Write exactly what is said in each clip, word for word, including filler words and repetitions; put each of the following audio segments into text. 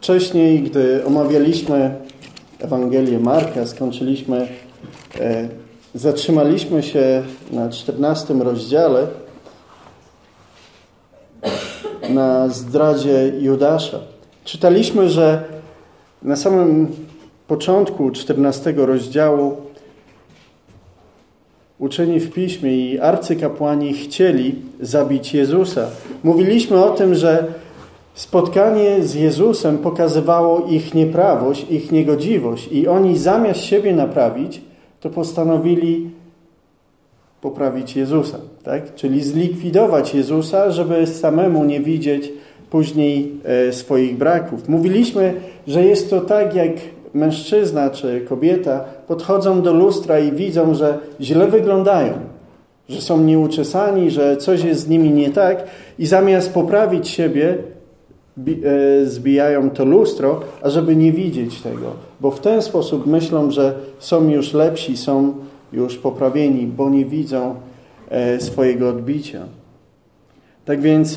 Wcześniej, gdy omawialiśmy Ewangelię Marka, skończyliśmy, e, zatrzymaliśmy się na czternastym rozdziale na zdradzie Judasza. Czytaliśmy, że na samym początku czternastego rozdziału uczeni w Piśmie i arcykapłani chcieli zabić Jezusa. Mówiliśmy o tym, że spotkanie z Jezusem pokazywało ich nieprawość, ich niegodziwość i oni zamiast siebie naprawić, to postanowili poprawić Jezusa, tak? Czyli zlikwidować Jezusa, żeby samemu nie widzieć później e, swoich braków. Mówiliśmy, że jest to tak, jak mężczyzna czy kobieta podchodzą do lustra i widzą, że źle wyglądają, że są nieuczesani, że coś jest z nimi nie tak i zamiast poprawić siebie, zbijają to lustro, ażeby nie widzieć tego, bo w ten sposób myślą, że są już lepsi, są już poprawieni, bo nie widzą swojego odbicia. Tak więc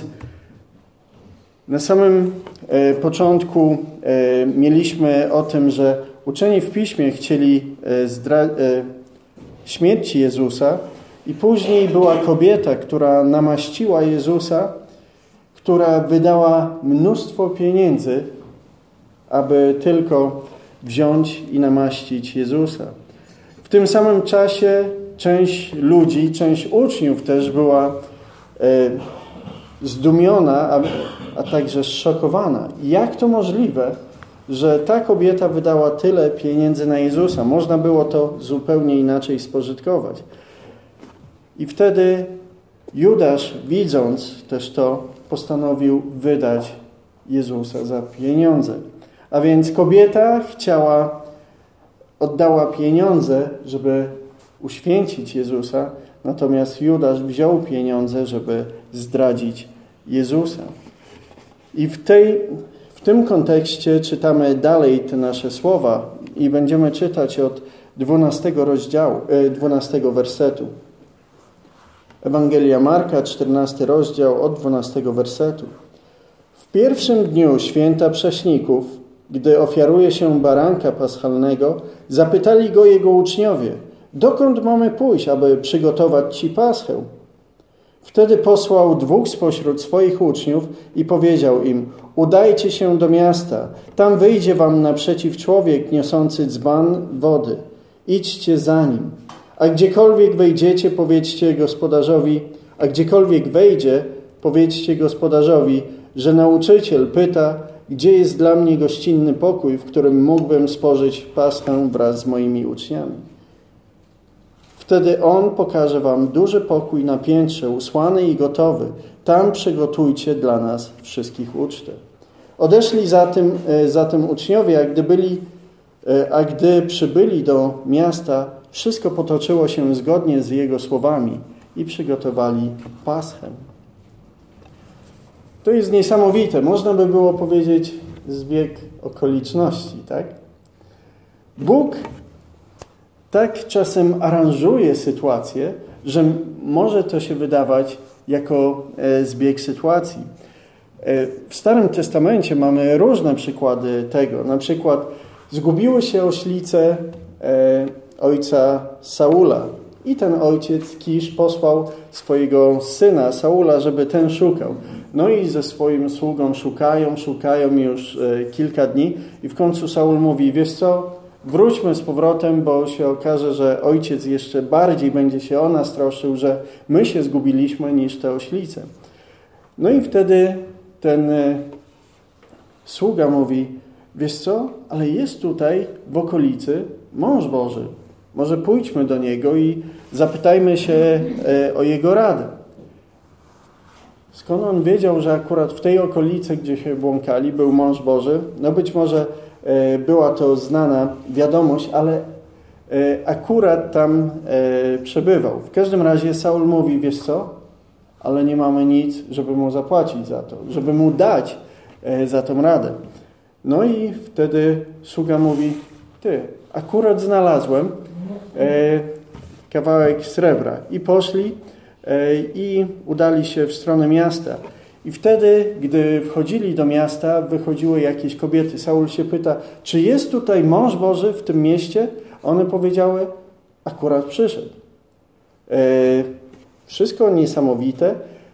na samym początku mieliśmy o tym, że uczeni w Piśmie chcieli zdra- śmierci Jezusa i później była kobieta, która namaściła Jezusa, która wydała mnóstwo pieniędzy, aby tylko wziąć i namaścić Jezusa. W tym samym czasie część ludzi, część uczniów też była e, zdumiona, a, a także zszokowana. Jak to możliwe, że ta kobieta wydała tyle pieniędzy na Jezusa? Można było to zupełnie inaczej spożytkować. I wtedy Judasz, widząc też to, postanowił wydać Jezusa za pieniądze. A więc kobieta chciała, oddała pieniądze, żeby uświęcić Jezusa, natomiast Judasz wziął pieniądze, żeby zdradzić Jezusa. I w, tej, w tym kontekście czytamy dalej te nasze słowa i będziemy czytać od dwunastego rozdziału, dwunastego wersetu. Ewangelia Marka, czternasty rozdział, od dwunastego wersetu. W pierwszym dniu święta Prześników, gdy ofiaruje się baranka paschalnego, zapytali go jego uczniowie, dokąd mamy pójść, aby przygotować ci paschę? Wtedy posłał dwóch spośród swoich uczniów i powiedział im, udajcie się do miasta, tam wyjdzie wam naprzeciw człowiek niosący dzban wody. Idźcie za nim. A gdziekolwiek wejdziecie, powiedzcie gospodarzowi, a gdziekolwiek wejdzie, powiedzcie gospodarzowi, że nauczyciel pyta, gdzie jest dla mnie gościnny pokój, w którym mógłbym spożyć paschę wraz z moimi uczniami. Wtedy on pokaże wam duży pokój na piętrze, usłany i gotowy. Tam przygotujcie dla nas wszystkich ucztę. Odeszli zatem, zatem uczniowie, a gdy, byli, a gdy przybyli do miasta, wszystko potoczyło się zgodnie z jego słowami i przygotowali paschę. To jest niesamowite. Można by było powiedzieć zbieg okoliczności, tak? Bóg tak czasem aranżuje sytuację, że może to się wydawać jako zbieg sytuacji. W Starym Testamencie mamy różne przykłady tego. Na przykład zgubiły się oślice ojca Saula. I ten ojciec Kisz posłał swojego syna Saula, żeby ten szukał. No i ze swoim sługą szukają, szukają już e, kilka dni i w końcu Saul mówi, wiesz co, wróćmy z powrotem, bo się okaże, że ojciec jeszcze bardziej będzie się o nas troszczył, że my się zgubiliśmy niż te oślice. No i wtedy ten e, sługa mówi, wiesz co, ale jest tutaj w okolicy mąż Boży. Może pójdźmy do niego i zapytajmy się e, o jego radę. Skąd on wiedział, że akurat w tej okolicy, gdzie się błąkali, był mąż Boży? No być może e, była to znana wiadomość, ale e, akurat tam e, przebywał. W każdym razie Saul mówi, wiesz co? Ale nie mamy nic, żeby mu zapłacić za to, żeby mu dać e, za tą radę. No i wtedy sługa mówi, ty, akurat znalazłem e, kawałek srebra. I poszli e, i udali się w stronę miasta. I wtedy, gdy wchodzili do miasta, wychodziły jakieś kobiety. Saul się pyta, czy jest tutaj mąż Boży w tym mieście? One powiedziały, akurat przyszedł. E, wszystko niesamowite.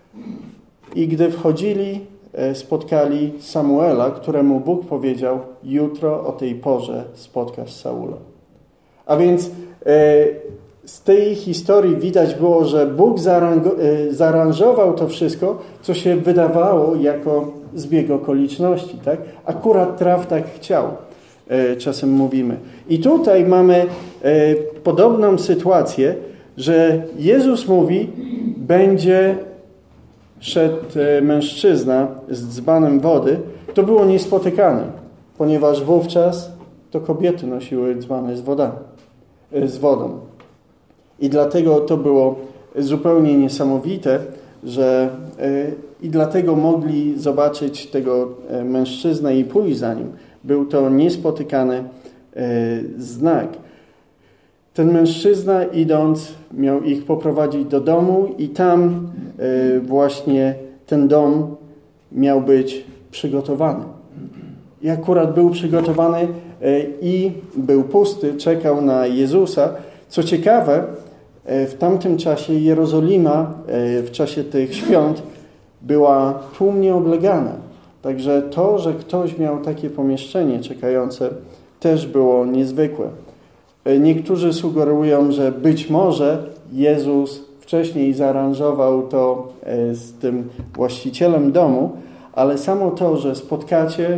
I gdy wchodzili, e, spotkali Samuela, któremu Bóg powiedział, jutro o tej porze spotkasz Saula. A więc e, z tej historii widać było, że Bóg zaaranżował to wszystko, co się wydawało jako zbieg okoliczności. Tak? Akurat traf tak chciał, czasem mówimy. I tutaj mamy podobną sytuację, że Jezus mówi, będzie szedł mężczyzna z dzbanem wody. To było niespotykane, ponieważ wówczas to kobiety nosiły dzbany z, woda, z wodą. I dlatego to było zupełnie niesamowite, że i dlatego mogli zobaczyć tego mężczyznę i pójść za nim. Był to niespotykany znak. Ten mężczyzna, idąc, miał ich poprowadzić do domu i tam właśnie ten dom miał być przygotowany. I akurat był przygotowany i był pusty, czekał na Jezusa. Co ciekawe, w tamtym czasie Jerozolima w czasie tych świąt była tłumnie oblegana. Także to, że ktoś miał takie pomieszczenie czekające, też było niezwykłe. Niektórzy sugerują, że być może Jezus wcześniej zaaranżował to z tym właścicielem domu, ale samo to, że spotkacie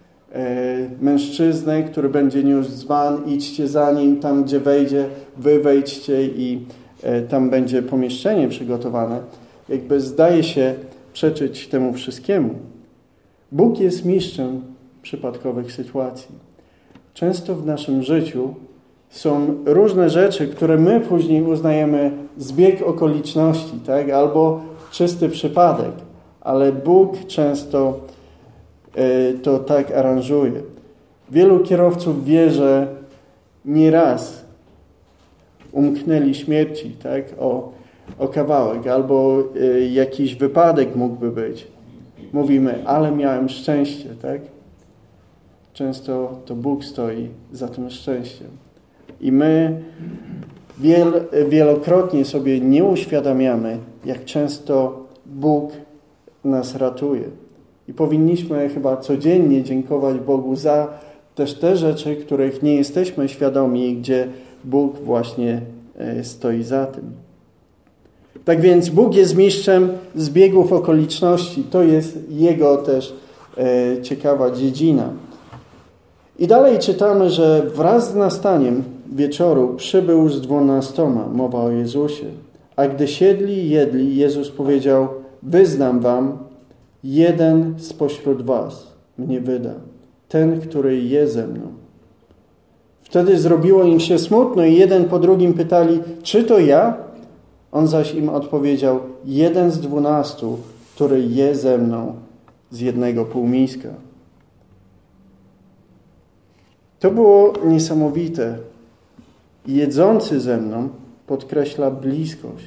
mężczyznę, który będzie niósł dzban, idźcie za nim, tam gdzie wejdzie, wy wejdźcie i tam będzie pomieszczenie przygotowane, jakby zdaje się przeczyć temu wszystkiemu. Bóg jest mistrzem przypadkowych sytuacji. Często w naszym życiu są różne rzeczy, które my później uznajemy zbieg okoliczności, tak? Albo czysty przypadek, ale Bóg często to tak aranżuje. Wielu kierowców wie, że nieraz umknęli śmierci, tak? o, o kawałek, albo y, jakiś wypadek mógłby być. Mówimy, ale miałem szczęście, tak? Często to Bóg stoi za tym szczęściem. I my wiel, wielokrotnie sobie nie uświadamiamy, jak często Bóg nas ratuje. I powinniśmy chyba codziennie dziękować Bogu za też te rzeczy, których nie jesteśmy świadomi, gdzie Bóg właśnie stoi za tym. Tak więc Bóg jest mistrzem zbiegów okoliczności. To jest Jego też e, ciekawa dziedzina. I dalej czytamy, że wraz z nastaniem wieczoru przybył z dwunastoma, mowa o Jezusie. A gdy siedli i jedli, Jezus powiedział, wyznam wam, jeden spośród was mnie wyda, ten, który je ze mną. Wtedy zrobiło im się smutno i jeden po drugim pytali, czy to ja? On zaś im odpowiedział, jeden z dwunastu, który je ze mną z jednego półmiska. To było niesamowite. Jedzący ze mną podkreśla bliskość.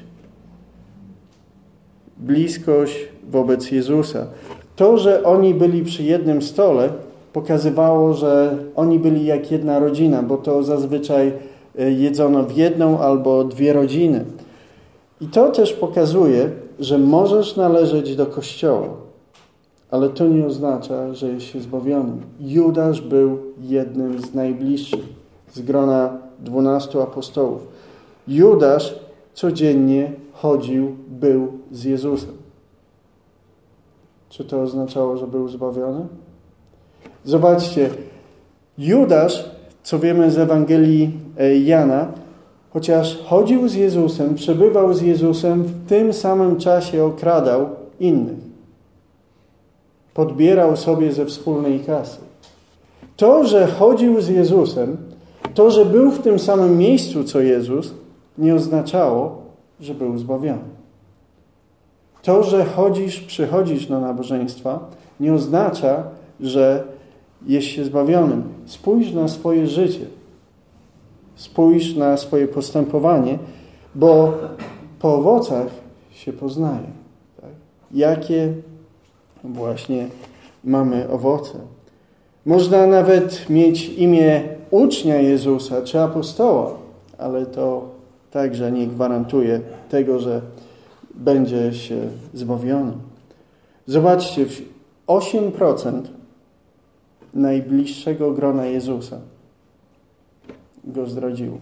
Bliskość wobec Jezusa. To, że oni byli przy jednym stole, pokazywało, że oni byli jak jedna rodzina, bo to zazwyczaj jedzono w jedną albo dwie rodziny. I to też pokazuje, że możesz należeć do Kościoła, ale to nie oznacza, że jest się zbawionym. Judasz był jednym z najbliższych z grona dwunastu apostołów. Judasz codziennie chodził, był z Jezusem. Czy to oznaczało, że był zbawiony? Zobaczcie, Judasz, co wiemy z Ewangelii Jana, chociaż chodził z Jezusem, przebywał z Jezusem, w tym samym czasie okradał innych. Podbierał sobie ze wspólnej kasy. To, że chodził z Jezusem, to, że był w tym samym miejscu, co Jezus, nie oznaczało, że był zbawiony. To, że chodzisz, przychodzisz na nabożeństwa, nie oznacza, że jest się zbawionym. Spójrz na swoje życie. Spójrz na swoje postępowanie, bo po owocach się poznaje. Tak? Jakie właśnie mamy owoce. Można nawet mieć imię ucznia Jezusa czy apostoła, ale to także nie gwarantuje tego, że będzie się zbawiony. Zobaczcie, osiem procent najbliższego grona Jezusa go zdradziło.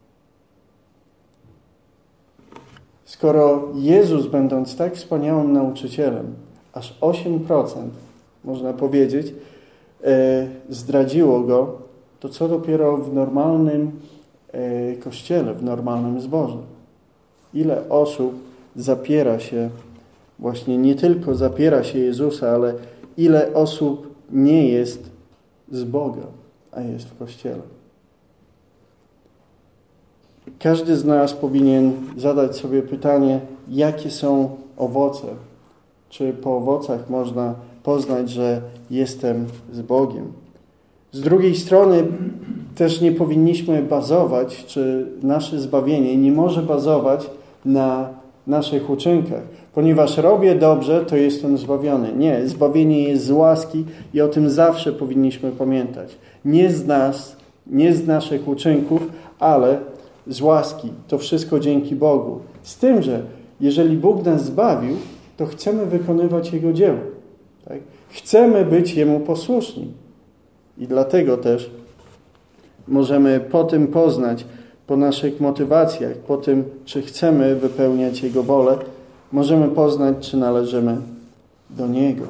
Skoro Jezus, będąc tak wspaniałym nauczycielem, aż osiem procent, można powiedzieć, zdradziło go, to co dopiero w normalnym kościele, w normalnym zborze. Ile osób zapiera się, właśnie nie tylko zapiera się Jezusa, ale ile osób nie jest z Boga, a jest w kościele. Każdy z nas powinien zadać sobie pytanie, jakie są owoce. Czy po owocach można poznać, że jestem z Bogiem. Z drugiej strony też nie powinniśmy bazować, czy nasze zbawienie nie może bazować na naszych uczynkach. Ponieważ robię dobrze, to jestem zbawiony. Nie, zbawienie jest z łaski i o tym zawsze powinniśmy pamiętać. Nie z nas, nie z naszych uczynków, ale z łaski. To wszystko dzięki Bogu. Z tym, że jeżeli Bóg nas zbawił, to chcemy wykonywać Jego dzieło. Tak? Chcemy być Jemu posłuszni. I dlatego też możemy po tym poznać, po naszych motywacjach, po tym, czy chcemy wypełniać Jego wolę, możemy poznać, czy należymy do Niego.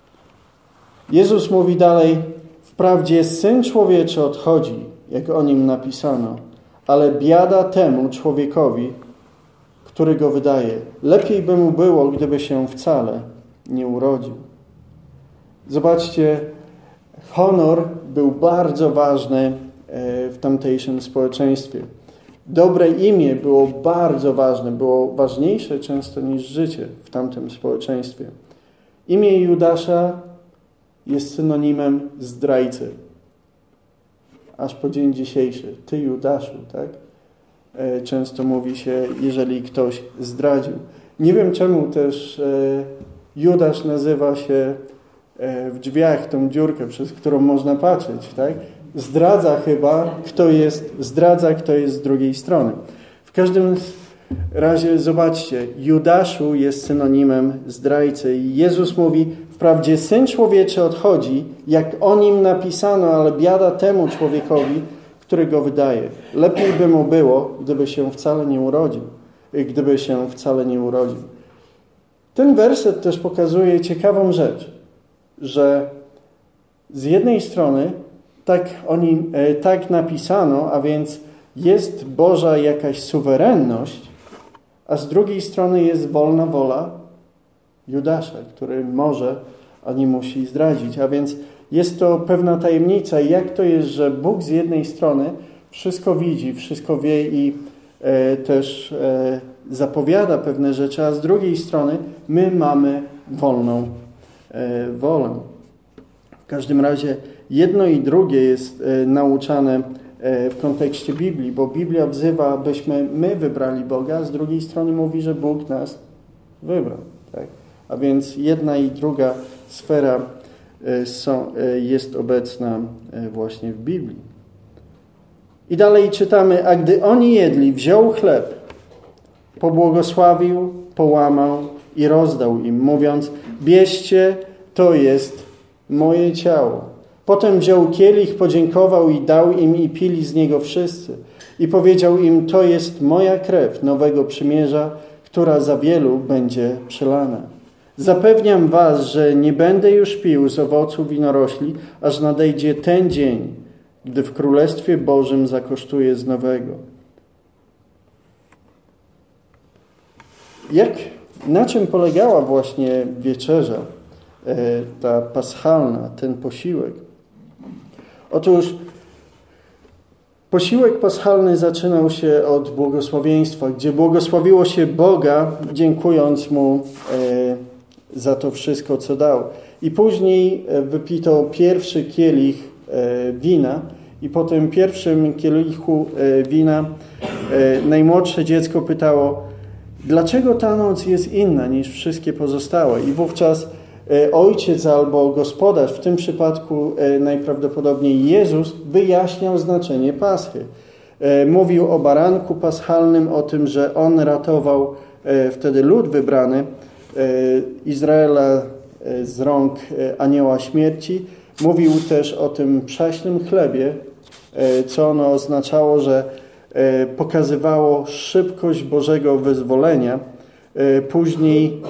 Jezus mówi dalej, wprawdzie Syn Człowieczy odchodzi, jak o Nim napisano, ale biada temu człowiekowi, który Go wydaje. Lepiej by mu było, gdyby się wcale nie urodził. Zobaczcie, honor był bardzo ważny w tamtejszym społeczeństwie. Dobre imię było bardzo ważne, było ważniejsze często niż życie w tamtym społeczeństwie. Imię Judasza jest synonimem zdrajcy. Aż po dzień dzisiejszy. Ty, Judaszu, tak? Często mówi się, jeżeli ktoś zdradził. Nie wiem, czemu też Judasz nazywa się w drzwiach tą dziurkę, przez którą można patrzeć, tak? Zdradza chyba, kto jest, zdradza, kto jest z drugiej strony. W każdym razie zobaczcie, Judaszu jest synonimem zdrajcy i Jezus mówi, wprawdzie Syn Człowieczy odchodzi, jak o Nim napisano, ale biada temu człowiekowi, który Go wydaje. Lepiej by mu było, gdyby się wcale nie urodził. Gdyby się wcale nie urodził. Ten werset też pokazuje ciekawą rzecz, że z jednej strony tak, oni, tak napisano, a więc jest Boża jakaś suwerenność, a z drugiej strony jest wolna wola Judasza, który może, a nie musi zdradzić. A więc jest to pewna tajemnica. Jak to jest, że Bóg z jednej strony wszystko widzi, wszystko wie i e, też e, zapowiada pewne rzeczy, a z drugiej strony my mamy wolną e, wolę. W każdym razie jedno i drugie jest e, nauczane e, w kontekście Biblii, bo Biblia wzywa, abyśmy my wybrali Boga, a z drugiej strony mówi, że Bóg nas wybrał. Tak? A więc jedna i druga sfera e, są, e, jest obecna e, właśnie w Biblii. I dalej czytamy, a gdy oni jedli, wziął chleb, pobłogosławił, połamał i rozdał im, mówiąc, bierzcie, to jest moje ciało. Potem wziął kielich, podziękował i dał im i pili z niego wszyscy. I powiedział im, to jest moja krew nowego przymierza, która za wielu będzie przelana. Zapewniam was, że nie będę już pił z owocu winorośli, aż nadejdzie ten dzień, gdy w Królestwie Bożym zakosztuję z nowego. Jak, na czym polegała właśnie wieczerza, ta paschalna, ten posiłek? Otóż posiłek paschalny zaczynał się od błogosławieństwa, gdzie błogosławiło się Boga, dziękując Mu za to wszystko, co dał. I później wypito pierwszy kielich wina i po tym pierwszym kielichu wina najmłodsze dziecko pytało, dlaczego ta noc jest inna niż wszystkie pozostałe? I wówczas ojciec albo gospodarz, w tym przypadku najprawdopodobniej Jezus, wyjaśniał znaczenie Paschy. Mówił o baranku paschalnym, o tym, że on ratował wtedy lud wybrany Izraela z rąk anioła śmierci. Mówił też o tym przaśnym chlebie, co ono oznaczało, że pokazywało szybkość Bożego wyzwolenia. Później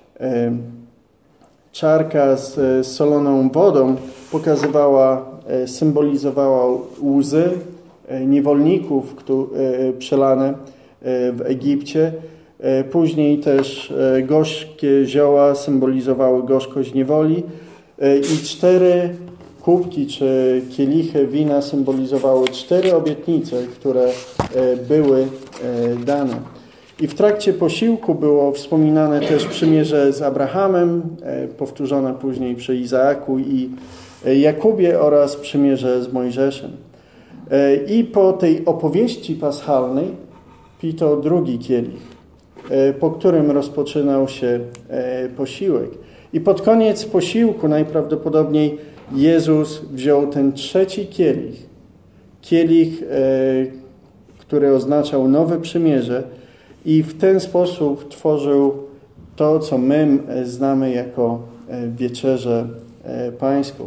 czarka z soloną wodą pokazywała, symbolizowała łzy niewolników przelane w Egipcie. Później też gorzkie zioła symbolizowały gorzkość niewoli i cztery kubki czy kielichy wina symbolizowały cztery obietnice, które były dane. I w trakcie posiłku było wspominane też przymierze z Abrahamem, powtórzone później przy Izaaku i Jakubie oraz przymierze z Mojżeszem. I po tej opowieści paschalnej pito drugi kielich, po którym rozpoczynał się posiłek. I pod koniec posiłku najprawdopodobniej Jezus wziął ten trzeci kielich, kielich, który oznaczał nowe przymierze i w ten sposób tworzył to, co my znamy jako wieczerzę pańską.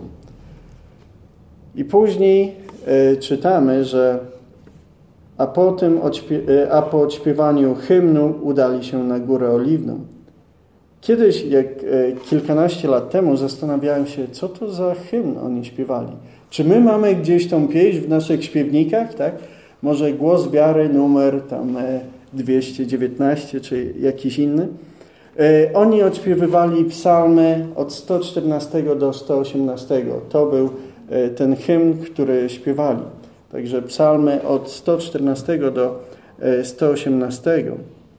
I później czytamy, że a po, tym a po odśpiewaniu hymnu udali się na Górę Oliwną. Kiedyś, jak kilkanaście lat temu, zastanawiałem się, co to za hymn oni śpiewali. Czy my mamy gdzieś tą pieśń w naszych śpiewnikach, tak? Może Głos Wiary, numer tam dwieście dziewiętnaście, czy jakiś inny. Oni odśpiewywali psalmy od sto czternastego do sto osiemnastego. To był ten hymn, który śpiewali. Także psalmy od sto czternastego do sto osiemnastego.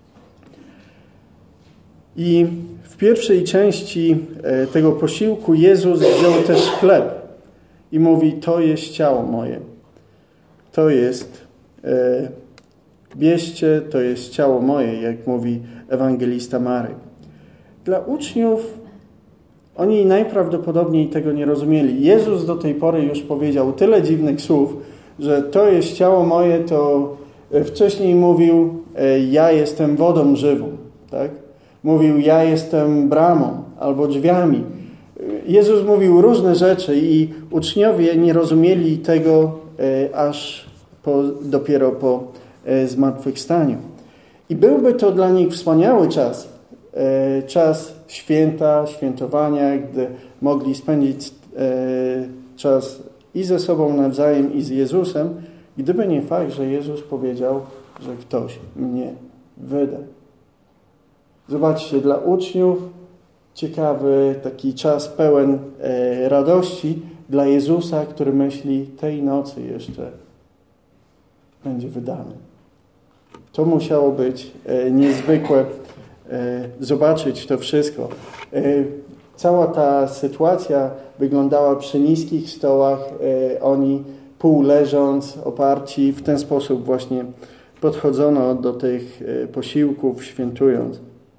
I w pierwszej części tego posiłku Jezus wziął też chleb i mówi, to jest ciało moje. To jest, e, bierzcie, to jest ciało moje, jak mówi ewangelista Marek. Dla uczniów oni najprawdopodobniej tego nie rozumieli. Jezus do tej pory już powiedział tyle dziwnych słów, że to jest ciało moje, to wcześniej mówił, ja jestem wodą żywą, tak? Mówił, ja jestem bramą albo drzwiami. Jezus mówił różne rzeczy i uczniowie nie rozumieli tego aż po, dopiero po zmartwychwstaniu. I byłby to dla nich wspaniały czas, czas święta, świętowania, gdy mogli spędzić czas i ze sobą nawzajem, i z Jezusem, gdyby nie fakt, że Jezus powiedział, że ktoś mnie wyda. Zobaczcie, dla uczniów ciekawy taki czas pełen e, radości, dla Jezusa, który myśli, tej nocy jeszcze będzie wydany. To musiało być e, niezwykłe e, zobaczyć to wszystko. E, cała ta sytuacja wyglądała przy niskich stołach, e, oni pół leżąc, oparci, w ten sposób właśnie podchodzono do tych e, posiłków, świętując.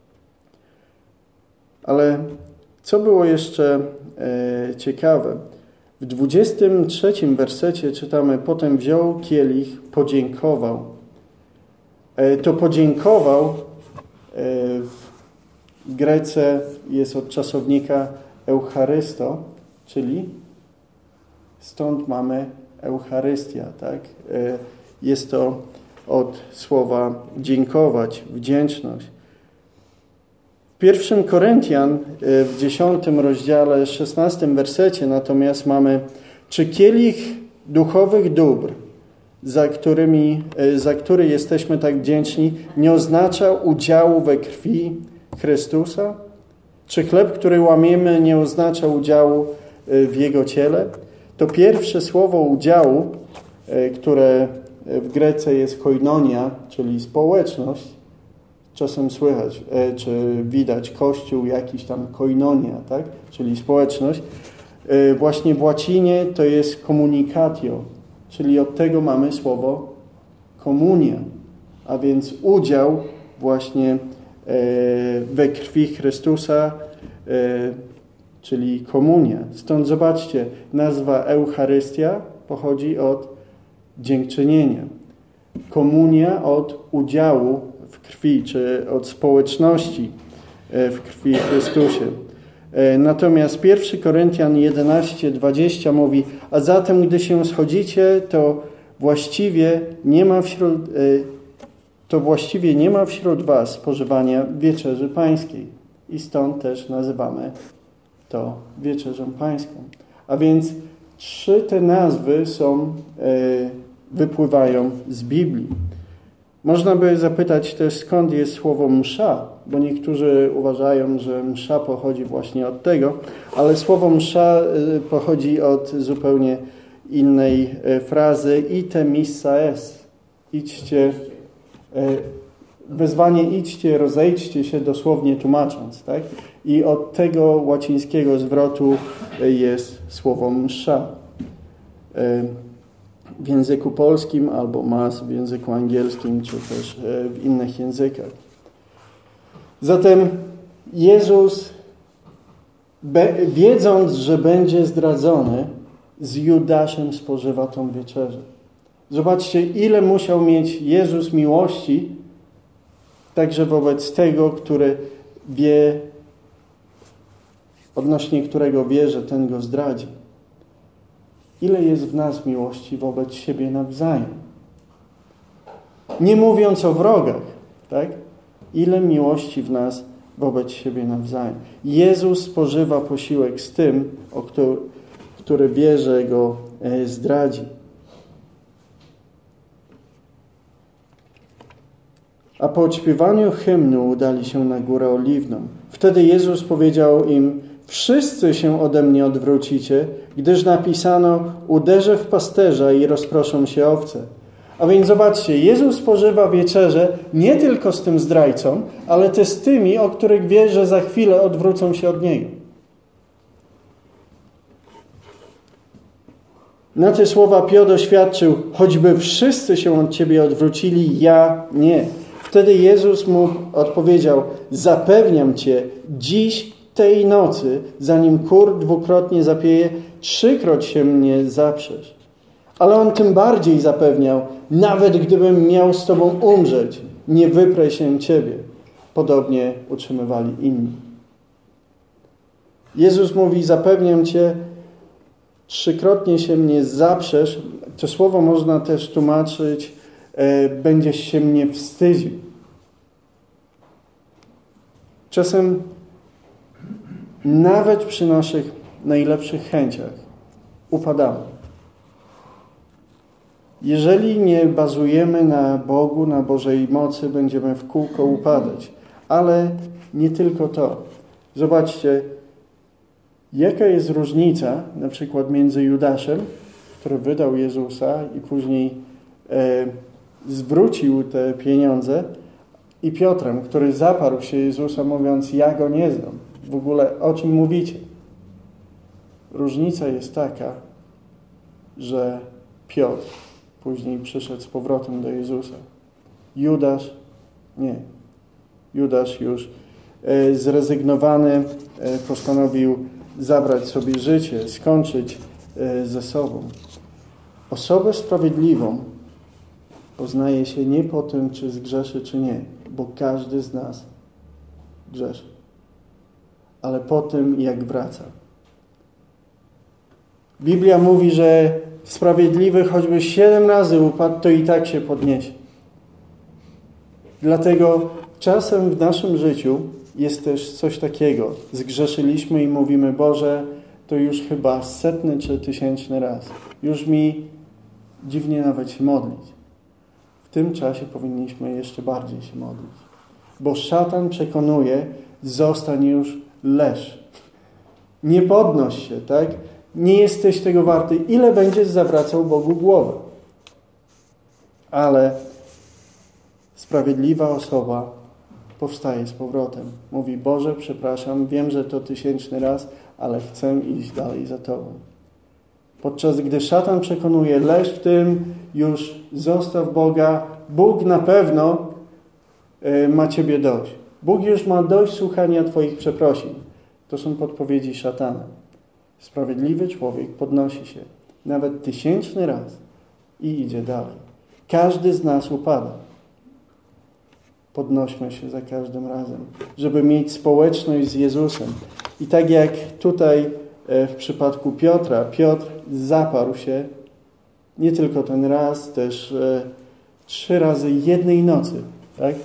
Ale co było jeszcze e, ciekawe? W dwudziestym trzecim wersecie czytamy, potem wziął kielich, podziękował. E, to podziękował e, w Grece jest od czasownika eucharysto, czyli stąd mamy Eucharystia, tak? E, jest to od słowa dziękować, wdzięczność. W pierwszym Koryntian w dziesiątym rozdziale, szesnastym wersecie natomiast mamy, czy kielich duchowych dóbr, za, którymi, za który jesteśmy tak wdzięczni, nie oznacza udziału we krwi Chrystusa? Czy chleb, który łamiemy, nie oznacza udziału w Jego ciele? To pierwsze słowo udziału, które w Grece jest koinonia, czyli społeczność, czasem słychać, czy widać kościół, jakiś tam koinonia, tak? Czyli społeczność. Właśnie w łacinie to jest communicatio, czyli od tego mamy słowo komunia, a więc udział właśnie we krwi Chrystusa, czyli komunia. Stąd zobaczcie, nazwa Eucharystia pochodzi od dziękczynienia. Komunia od udziału w krwi, czy od społeczności w krwi Chrystusie. Natomiast pierwszy Koryntian jedenaście dwadzieścia mówi: a zatem, gdy się schodzicie, to właściwie nie ma wśród, to właściwie nie ma wśród was spożywania wieczerzy pańskiej. I stąd też nazywamy to wieczerzą pańską. A więc trzy te nazwy są, wypływają z Biblii. Można by zapytać też, skąd jest słowo msza, bo niektórzy uważają, że msza pochodzi właśnie od tego, ale słowo msza pochodzi od zupełnie innej frazy ite missa est. Idźcie, wezwanie idźcie, rozejdźcie się, dosłownie tłumacząc, tak? I od tego łacińskiego zwrotu jest słowo msza. W języku polskim albo mas w języku angielskim, czy też w innych językach. Zatem Jezus, wiedząc, że będzie zdradzony, z Judaszem spożywa tą wieczerzę. Zobaczcie, ile musiał mieć Jezus miłości, także wobec tego, który wie, odnośnie którego wie, że ten go zdradzi. Ile jest w nas miłości wobec siebie nawzajem. Nie mówiąc o wrogach, tak? Ile miłości w nas wobec siebie nawzajem. Jezus spożywa posiłek z tym, o który, który wie, że go zdradzi. A po odśpiewaniu hymnu udali się na Górę Oliwną. Wtedy Jezus powiedział im: wszyscy się ode mnie odwrócicie, gdyż napisano: uderzę w pasterza i rozproszą się owce. A więc zobaczcie, Jezus spożywa wieczerzę nie tylko z tym zdrajcą, ale też z tymi, o których wie, że za chwilę odwrócą się od Niego. Na te słowa Piotr oświadczył: choćby wszyscy się od Ciebie odwrócili, ja nie. Wtedy Jezus mu odpowiedział: zapewniam Cię, dziś, tej nocy, zanim kur dwukrotnie zapieje, trzykroć się mnie zaprzesz. Ale on tym bardziej zapewniał: nawet gdybym miał z Tobą umrzeć, nie wyprę się Ciebie. Podobnie utrzymywali inni. Jezus mówi: zapewniam Cię, trzykrotnie się mnie zaprzesz. To słowo można też tłumaczyć: e, będziesz się mnie wstydził. Czasem nawet przy naszych najlepszych chęciach upadamy. Jeżeli nie bazujemy na Bogu, na Bożej mocy, będziemy w kółko upadać. Ale nie tylko to. Zobaczcie, jaka jest różnica na przykład między Judaszem, który wydał Jezusa i później e, zwrócił te pieniądze, i Piotrem, który zaparł się Jezusa, mówiąc: ja go nie znam. W ogóle o czym mówicie? Różnica jest taka, że Piotr później przyszedł z powrotem do Jezusa. Judasz nie. Judasz już e, zrezygnowany e, postanowił zabrać sobie życie, skończyć e, ze sobą. Osobę sprawiedliwą poznaje się nie po tym, czy zgrzeszy, czy nie, bo każdy z nas grzeszy, ale po tym, jak wraca. Biblia mówi, że sprawiedliwy choćby siedem razy upadł, to i tak się podniesie. Dlatego czasem w naszym życiu jest też coś takiego. Zgrzeszyliśmy i mówimy: Boże, to już chyba setny czy tysięczny raz. Już mi dziwnie nawet się modlić. W tym czasie powinniśmy jeszcze bardziej się modlić. Bo szatan przekonuje: zostań już, leż. Nie podnoś się, tak? Nie jesteś tego warty. Ile będziesz zawracał Bogu głowę? Ale sprawiedliwa osoba powstaje z powrotem. Mówi: Boże, przepraszam, wiem, że to tysięczny raz, ale chcę iść dalej za Tobą. Podczas gdy szatan przekonuje: leż w tym, już zostaw Boga, Bóg na pewno y, ma Ciebie dość. Bóg już ma dość słuchania Twoich przeprosin. To są podpowiedzi szatana. Sprawiedliwy człowiek podnosi się nawet tysięczny raz i idzie dalej. Każdy z nas upada. Podnośmy się za każdym razem, żeby mieć społeczność z Jezusem. I tak jak tutaj w przypadku Piotra, Piotr zaparł się nie tylko ten raz, też e, trzy razy jednej nocy, tak?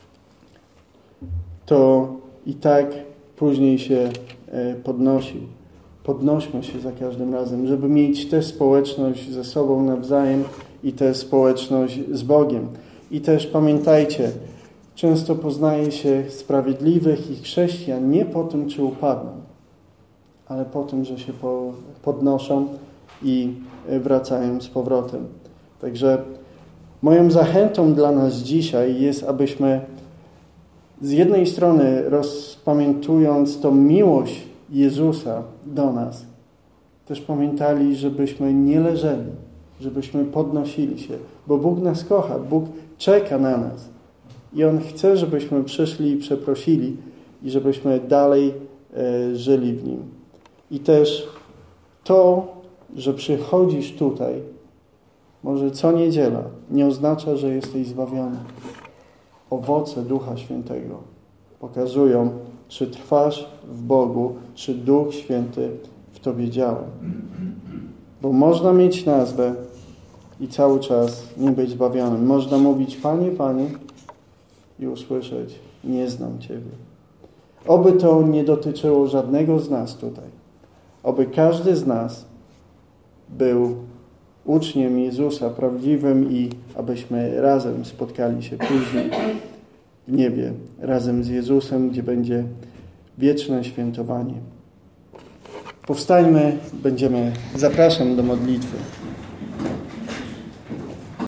To i tak później się e, podnosił. Podnośmy się za każdym razem, żeby mieć tę społeczność ze sobą nawzajem i tę społeczność z Bogiem. I też pamiętajcie, często poznaje się sprawiedliwych i chrześcijan nie po tym, czy upadną, ale po tym, że się podnoszą i wracają z powrotem. Także moją zachętą dla nas dzisiaj jest, abyśmy z jednej strony rozpamiętując tą miłość Jezusa do nas, też pamiętali, żebyśmy nie leżeli, żebyśmy podnosili się, bo Bóg nas kocha, Bóg czeka na nas i On chce, żebyśmy przyszli i przeprosili i żebyśmy dalej e, żyli w Nim. I też to, że przychodzisz tutaj, może co niedziela, nie oznacza, że jesteś zbawiony. Owoce Ducha Świętego pokazują, czy trwasz w Bogu, czy Duch Święty w Tobie działa. Bo można mieć nazwę i cały czas nie być zbawionym. Można mówić, Panie, Panie i usłyszeć, nie znam Ciebie. Oby to nie dotyczyło żadnego z nas tutaj. Oby każdy z nas był uczniem Jezusa prawdziwym i abyśmy razem spotkali się później w niebie, razem z Jezusem, gdzie będzie wieczne świętowanie. Powstańmy, będziemy, zapraszam do modlitwy.